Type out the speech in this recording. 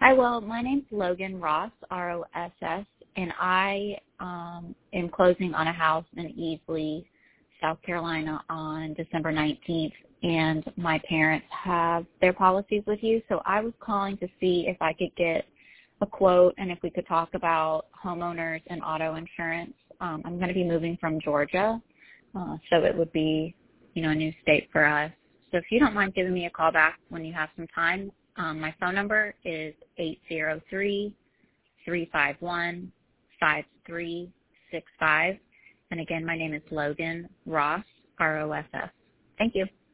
Hi, well, my name's Logan Ross, R-O-S-S, and I am closing on a house in Easley, South Carolina on December 19th, and my parents have their policies with you, so I was calling to see if I could get a quote and if we could talk about homeowners and auto insurance. I'm going to be moving from Georgia, so it would be, a new state for us. So if you don't mind giving me a call back when you have some time, my phone number is 803-351-5365. And again, my name is Logan Ross, R-O-S-S. Thank you.